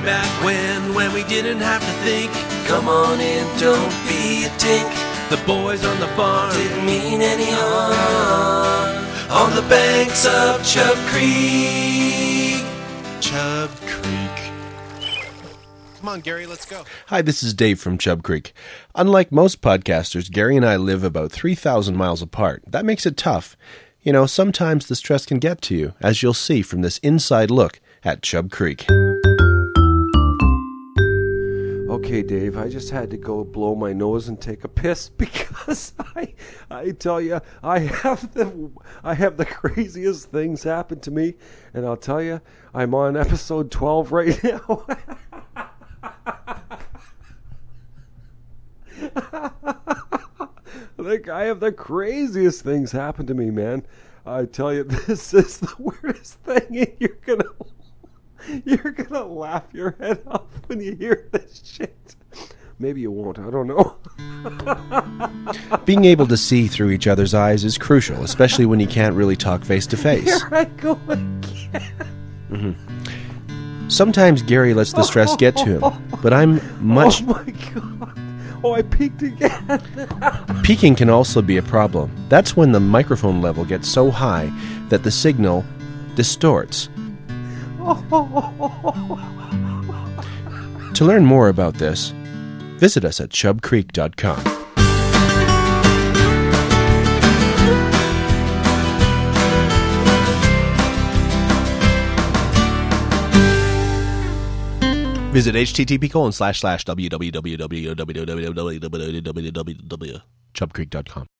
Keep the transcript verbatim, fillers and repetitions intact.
back when, when we didn't have to think. Come on in, don't be a tink. The boys on the farm didn't mean any harm. On the banks of Chub Creek. Chub Creek. Come on, Gary, let's go. Hi, this is Dave from Chub Creek. Unlike most podcasters, Gary and I live about three thousand miles apart. That makes it tough. You know, sometimes the stress can get to you, as you'll see from this inside look at Chub Creek. Okay, Dave, I just had to go blow my nose and take a piss because I I tell you, I have the I have the craziest things happen to me, and I'll tell you, I'm on episode twelve right now. Like, I have the craziest things happen to me, man. I tell you, this is the weirdest thing, and you're gonna You're gonna laugh your head off when you hear this shit. Maybe you won't, I don't know. Being able to see through each other's eyes is crucial, especially when you can't really talk face to face. Here I go again. Mm-hmm. Sometimes Gary lets the stress get to him, but I'm much... Oh my god. Oh, I peaked again. Peaking can also be a problem. That's when the microphone level gets so high that the signal distorts. To learn more about this, visit us at chub creek dot com. Visit http colon slash slash www chub creek dot com.